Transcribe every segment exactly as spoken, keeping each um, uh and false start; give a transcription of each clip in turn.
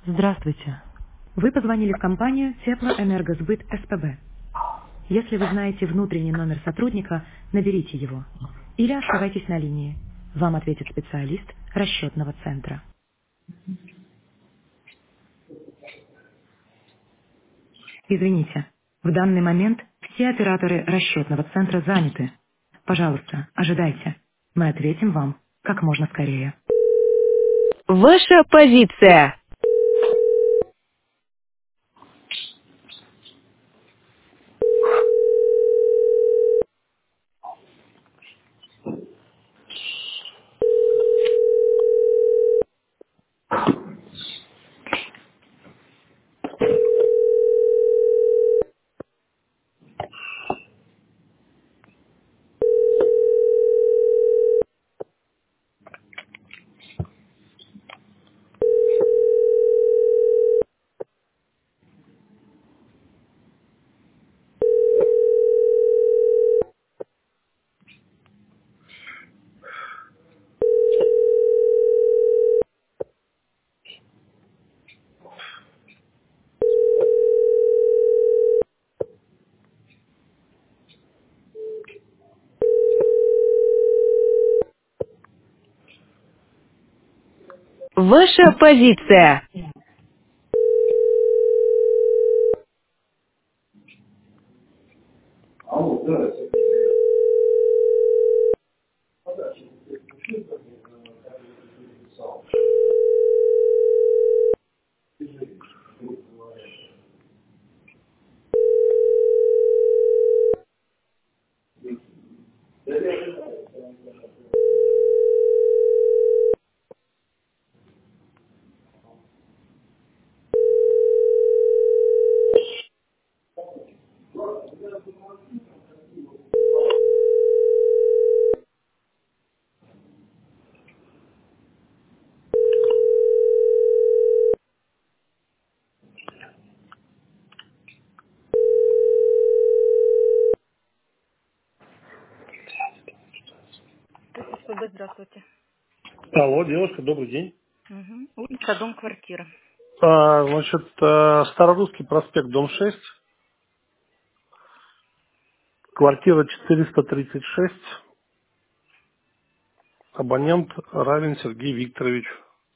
Здравствуйте. Вы позвонили в компанию Теплоэнергосбыт СПБ. Если вы знаете внутренний номер сотрудника, наберите его. Или оставайтесь на линии. Вам ответит специалист расчетного центра. Извините, в данный момент все операторы расчетного центра заняты. Пожалуйста, ожидайте. Мы ответим вам как можно скорее. Ваша позиция. Ваша позиция. СПБ, здравствуйте. Алло, девушка, добрый день. Угу. Улица, дом, квартира. А, значит, э, Старорусский проспект, дом шесть, квартира четыреста тридцать шесть, абонент Равин Сергей Викторович.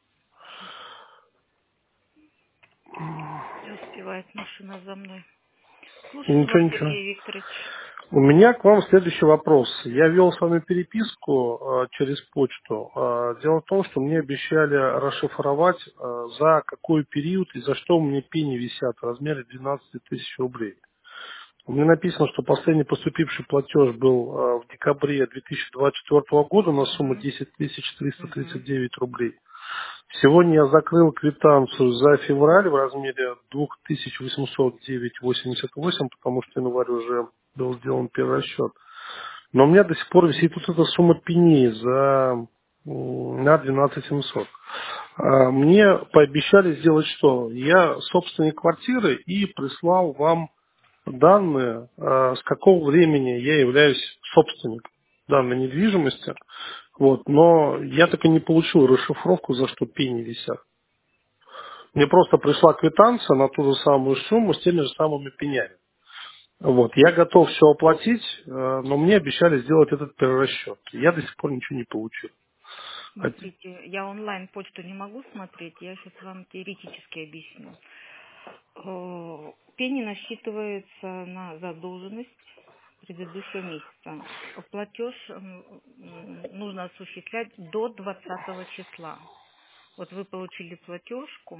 Не успевает машина за мной. Слушаю Ничего, вас, ничего. Сергей Викторович. У меня к вам следующий вопрос. Я вел с вами переписку э, через почту. Э, дело в том, что мне обещали расшифровать, э, за какой период и за что у меня пени висят в размере двенадцать тысяч рублей. У меня написано, что последний поступивший платеж был э, в декабре две тысячи двадцать четвёртого года на сумму Угу. десять тысяч триста тридцать Угу. девять рублей. Сегодня я закрыл квитанцию за февраль в размере две тысячи восемьсот девять восемьдесят восемь, потому что январь уже был сделан перерасчет. Но у меня до сих пор висит вот эта сумма пени за, м, на двенадцать тысяч семьсот. А, Мне пообещали сделать что? Я собственник квартиры и прислал вам данные, э, с какого времени я являюсь собственником данной недвижимости. Вот, но я так и не получил расшифровку, за что пени висят. Мне просто пришла квитанция на ту же самую сумму с теми же самыми пенями. Вот, я готов все оплатить, э, но мне обещали сделать этот перерасчет. Я до сих пор ничего не получил. Хотя- Смотрите, я онлайн почту не могу смотреть, я сейчас вам теоретически объясню. Э, Пени насчитывается на задолженность предыдущего месяца. Платеж м, м, нужно осуществлять до двадцатого числа. Вот вы получили платежку,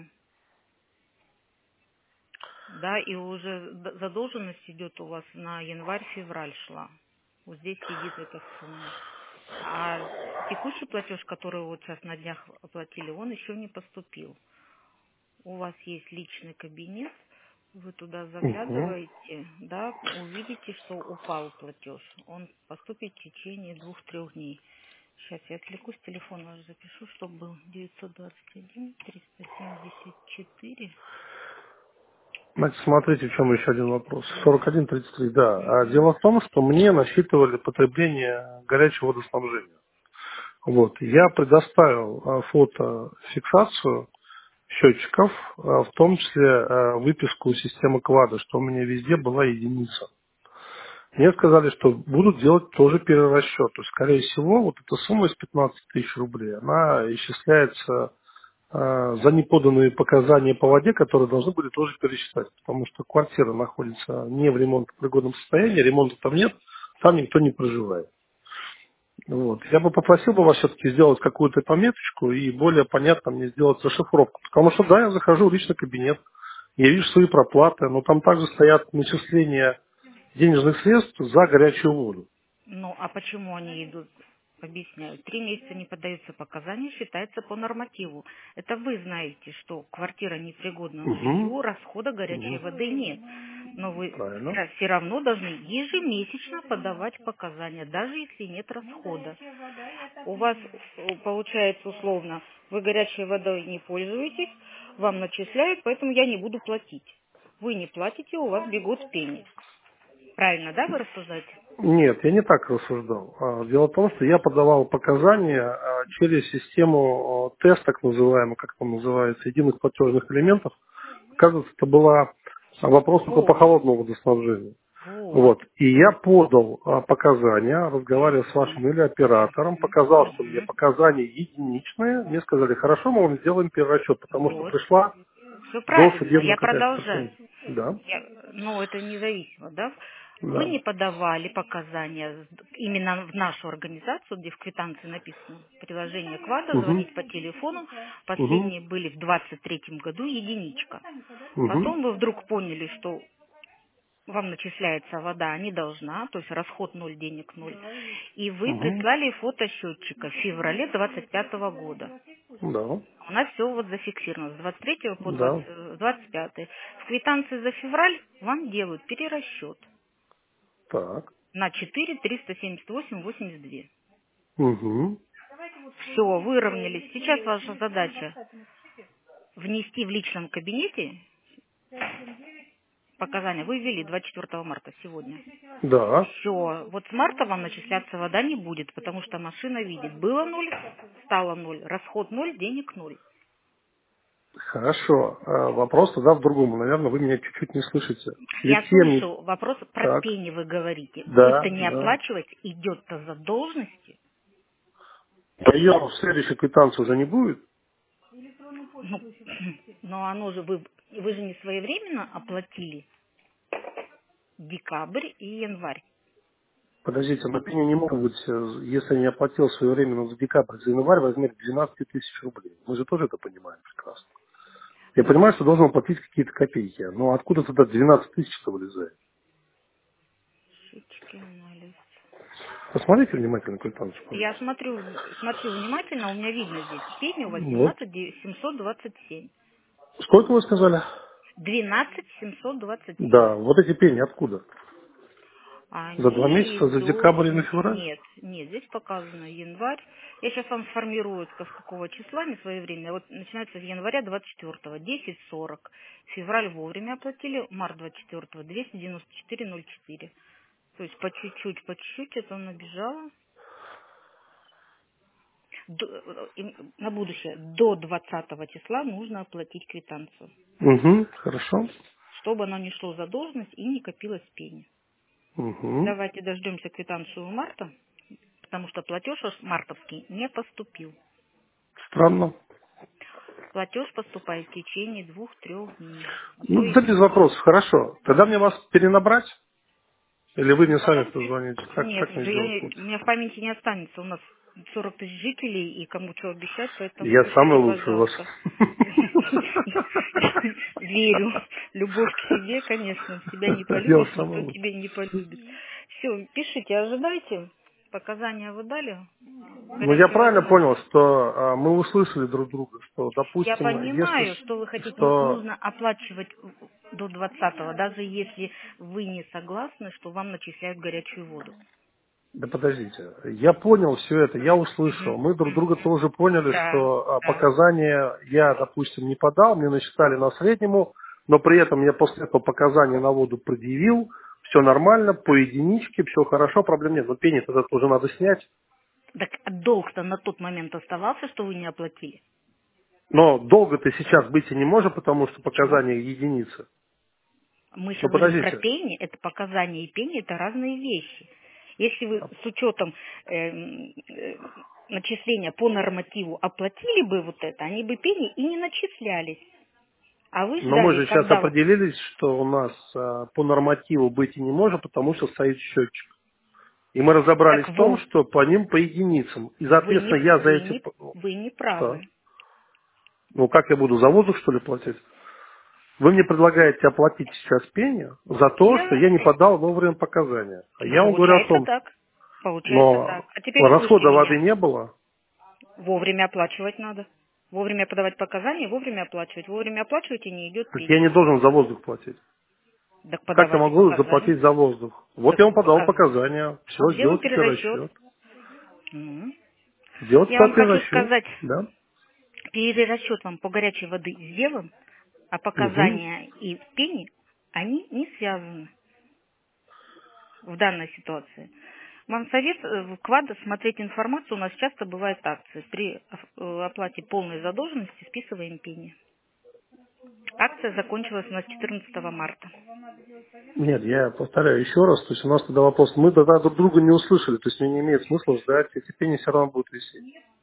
да, и уже д- задолженность идет у вас на январь-февраль шла. Вот здесь сидит эта сумма. А текущий платеж, который вот сейчас на днях оплатили, он еще не поступил. У вас есть личный кабинет, вы туда Мгм. заглядываете, да, увидите, что упал платеж. Он поступит в течение двух-трех дней. Сейчас я отвлекусь, телефон ваш запишу, чтобы был девятьсот двадцать один триста семьдесят четыре. Значит, смотрите, в чем еще один вопрос. сорок один тридцать три, да. А Угу. дело в том, что мне насчитывали потребление горячего водоснабжения. Вот. Я предоставил а, фотофиксацию счетчиков, а, в том числе а, выписку системы КВАДа, что у меня везде была единица. Мне сказали, что будут делать тоже перерасчет. То есть, скорее всего, вот эта сумма из пятнадцати тысяч рублей, она исчисляется а, за неподанные показания по воде, которые должны были тоже пересчитать. Потому что квартира находится не в ремонтопригодном состоянии, ремонта там нет, там никто не проживает. Вот. Я бы попросил бы вас все-таки сделать какую-то пометочку и более понятно мне сделать зашифровку. Потому что, да, я захожу в личный кабинет, я вижу свои проплаты, но там также стоят начисления денежных средств за горячую воду. Ну, а почему они идут? Объясняю. Три месяца не поддаются показания, считается по нормативу. Это вы знаете, что квартира непригодна к Угу. жилью, расхода горячей Угу. воды нет. Но вы Правильно. все равно должны ежемесячно подавать показания, даже если нет расхода. У вас э, получается условно, вы горячей водой не пользуетесь, вам начисляют, поэтому я не буду платить. Вы не платите, у вас бегут пени. Правильно, да, вы рассуждаете? Нет, я не так рассуждал. А, Дело в том, что я подавал показания а, через систему а, тест, так называемый, как там называется, единых платежных элементов. Оказывается, это была а, вопрос только по Вот, холодному водоснабжению. вот. Вот. И я подал а, показания, разговаривал с вашим или оператором, показал, что мне Мгм. показания единичные. Мне сказали, хорошо, мы вам сделаем перерасчет, потому что Вот. пришла Все правильно, досудебная я какая-то продолжаю. претензия. Да, Я- ну, это независимо, да? Вы да. не подавали показания именно в нашу организацию, где в квитанции написано приложение КВАДа, Угу. звонить по телефону. Угу. Последние были в двадцать третьем году единичка. Угу. Потом вы вдруг поняли, что вам начисляется вода, а не должна, то есть расход ноль, денег ноль. И вы Угу. прислали фото счетчика в феврале двадцать пятого года. Да, У нас все вот зафиксировано с двадцать третьего по да. двадцать пятый. В квитанции за февраль вам делают перерасчет Так. на четыре триста семьдесят восемь восемьдесят два. Угу. Все, выровнялись. Сейчас ваша задача внести в личном кабинете показания. Вы ввели двадцать четвёртого марта сегодня. Да. Все, вот с марта вам начисляться вода не будет, потому что машина видит, было ноль, стало ноль, расход ноль, денег ноль. Хорошо. А, Вопрос тогда в другом. Наверное, вы меня чуть-чуть не слышите. Я Ведь я не... слышу вопрос про Так. пени вы говорите. Вы-то Да, не да. оплачиваете, идет-то задолженности. А ее в следующей квитанции уже не будет? Ну, но оно же вы, вы же не своевременно оплатили декабрь и январь. Подождите, но пени не могут быть, э, если я не оплатил своевременно за декабрь, за январь, в размере двенадцать тысяч рублей. Мы же тоже это понимаем прекрасно. Я понимаю, что должен оплатить какие-то копейки, но откуда тогда двенадцать тысяч-то вылезает? Счетчики, анализ. Посмотрите внимательно квитанцию, Я пожалуйста. смотрю, смотрю внимательно, у меня видно здесь. Пени у вас Вот. двенадцать семьсот двадцать семь. Сколько вы сказали? двенадцать семьсот двадцать семь. Да, вот эти пени откуда? За два Они месяца, за идут, декабрь и на февраль? нет, нет, здесь показано январь. Я сейчас вам сформирую, с какого числа, не своевременно. Вот начинается в январе двадцать четвёртого, десять сорок. Февраль вовремя оплатили, март двадцать четвёртого, двести девяносто четыре ноль четыре. То есть по чуть-чуть, по чуть-чуть это набежало. До- и на будущее, до двадцатого числа нужно оплатить квитанцию, Угу, хорошо. чтобы оно не шло в задолженность и не копилось пени. Угу. Давайте дождемся квитанцию марта, потому что платеж ваш мартовский не поступил. Странно. Платеж поступает в течение двух-трех дней, а то Ну, и да без всего. вопросов, хорошо. Тогда мне вас перенабрать? Или вы мне сами позвоните? Как, Нет, как мне уже сделать я- у лучше? меня в памяти не останется. У нас сорок тысяч жителей, и кому что обещать, поэтому Я самый пишите, лучший у вас. пожалуйста. Верю. Любовь к себе, конечно. Себя не Я полюбишь, самый никто лучший. тебя не полюбит. Все, пишите, ожидайте. Показания вы дали. Ну, я Горячей правильно воды понял, начали. что а, мы услышали друг друга, что, Я допустим, если... понимаю, с- что вы хотите, но что нужно оплачивать до двадцатого, даже если вы не согласны, что вам начисляют горячую воду. Да подождите, я понял все это, я услышал. Мгм, Мы друг друга мгм. тоже поняли, Да, что а, да. показания я, допустим, не подал, мне насчитали на среднему, но при этом я после этого показания на воду предъявил, все нормально, по единичке, все хорошо, проблем нет. Но пени тогда тоже надо снять. Так долг-то на тот момент оставался, что вы не оплатили. Но долго-то сейчас быть и не может, потому что Почему? показания единицы. Мы же Ну, говорим про подождите. пени, это показания и пени, это разные вещи. Если вы с учетом э, э, начисления по нормативу оплатили бы вот это, они бы пени и не начислялись. А вы Но мы ждали, же сейчас когда... определились, что у нас а, по нормативу быть и не может, потому что стоит счетчик. И мы разобрались Так в том, вы, что по ним по единицам. И, вы, соответственно, не, я за вы, эти... не, вы не Что? правы. Ну, как я буду за воздух, что ли, платить? Вы мне предлагаете оплатить сейчас пени за то, что Я... я не подал вовремя показания. А Ну, я вам говорю о получается том, так. Получается но так. А теперь услышьте расхода воды меня. не было. Вовремя оплачивать надо. Вовремя подавать показания, вовремя оплачивать. Вовремя оплачиваете, не идет Так я пени. не должен за воздух платить. Так Как я подавайте могу показания. заплатить за воздух? Вот Так я вам подал показ... показания. Все, сделаю сделайте перерасчет. перерасчет. Мгм. Делайте Я по вам хочу перерасчет. сказать, Да. перерасчет вам по горячей воды сделан, а Угу. показания и пени, они не связаны в данной ситуации. Вам совет э, в КВАД смотреть информацию. У нас часто бывают акции. При э, оплате полной задолженности списываем пени. Акция закончилась у нас четырнадцатого марта. Нет, я повторяю еще раз, то есть у нас тогда вопрос, мы тогда друг друга не услышали, то есть мне не имеет смысла ждать, эти пени все равно будут висеть.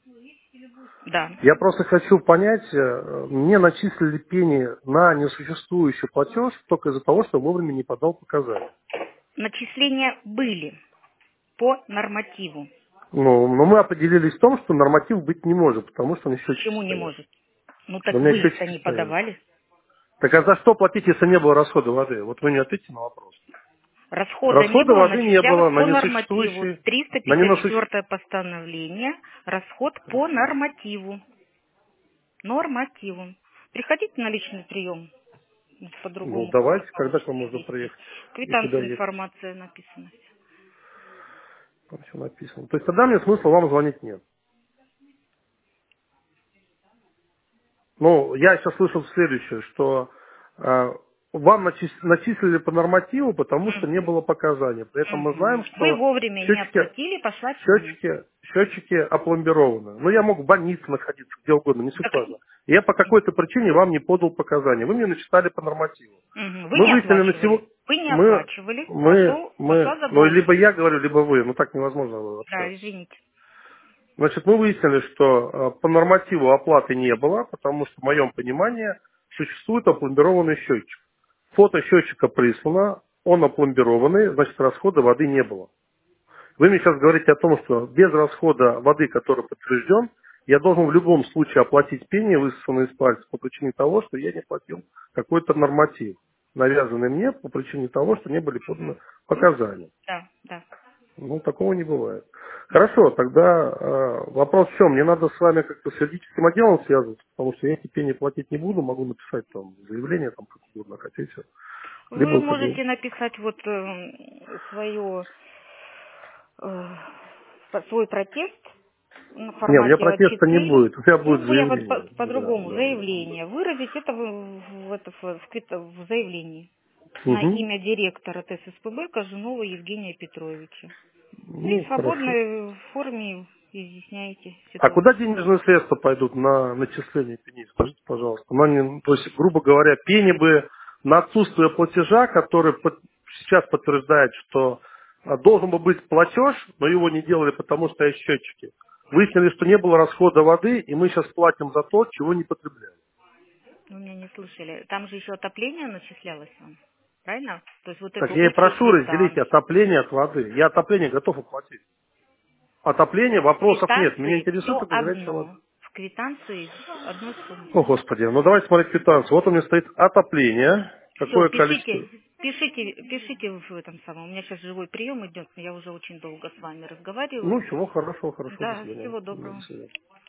Да. Я просто хочу понять, э, мне начислили пени на несуществующий платеж только из-за того, что вовремя не подал показания. Начисления были по нормативу. Ну, но мы определились в том, что норматив быть не может, потому что у меня счетчики Почему не стоят. может? Ну У так меня вы их-то счетчики не стоят. подавали. Так а за что платить, если не было расхода воды? Вот вы не ответите на вопрос. Расхода не Расхода было, воды не было начислялось на по нормативу. несуществующий, на триста пятьдесят ненасущ... четвёртое постановление. Расход по Хорошо. нормативу. Нормативу. Приходите на личный прием. Ну, По-другому как вы давайте, когда к вам получите можно объяснить. приехать и куда Квитанция, ехать. информация написана. Там все написано. То есть тогда мне смысла вам звонить нет. Ну, я сейчас слышал следующее, что э, вам начис- начислили по нормативу, потому что не было показаний. При этом мы знаем, Мгм. Вы что вовремя не счетчики, оплатили, пошла пеня. счетчики, счетчики опломбированы. Ну, я мог в больнице находиться, где угодно, не суть Так, важно. И я по какой-то причине вам не подал показания. Вы мне начитали по нормативу. мгм, вы Мы не выяснили на сего... оплачивали. Вы не Мы, оплачивали, мы, пошел, мы, пошла ну, либо задолженность. я говорю, либо вы. Ну, так невозможно Да, общаться. извините. Значит, мы выяснили, что э, по нормативу оплаты не было, потому что, в моем понимании, существует опломбированный счетчик. Фото счетчика прислано, он опломбированный, значит, расхода воды не было. Вы мне сейчас говорите о том, что без расхода воды, который подтвержден, я должен в любом случае оплатить пени, высосанные из пальца, по причине того, что я не платил какой-то норматив, навязанный мне по причине того, что не были поданы показания. Да, да. Ну, такого не бывает. Хорошо, тогда э, вопрос в чем? Мне надо с вами как-то с юридическим отделом связываться, потому что я эти пени платить не буду, могу написать там заявление, там как угодно хотите. Вы Либо как бы... можете написать вот э, свое, э, свой протест на Не, у меня формате протеста не А четыре. будет, у меня будет Ну, я вот заявление. по- Да, по-другому, да, да. заявление. Выразить это в, в, это в, в квит- в заявлении на Угу. имя директора ТССПБ Кожунова Евгения Петровича. Ну и Ну, в хорошо. свободной форме изъясняете А куда ситуацию. денежные средства пойдут на начисление пени? Скажите, пожалуйста. Ну, они, то есть, грубо говоря, пени бы на отсутствие платежа, который под- сейчас подтверждает, что а, должен был быть платеж, но его не делали, потому что есть счетчики. Выяснили, что не было расхода воды, и мы сейчас платим за то, чего не потребляем. Вы меня не слышали. Там же еще отопление начислялось вам. Правильно? То есть вот Так эту я и общую прошу разделить квитанцию. отопление от воды. Я отопление готов оплатить. Отопление, В вопросов нет. Меня квитанции интересует все только горячая вода. одно. В квитанции одной суммы. О, Господи, ну давайте смотреть квитанцию. Вот у меня стоит отопление. Все, Какое количество? пишите, пишите, пишите в этом самом. У меня сейчас живой прием идет, но я уже очень долго с вами разговариваю. Ну, чего, хорошо, хорошо, до Да, свидания. всего Да, до доброго. свидания.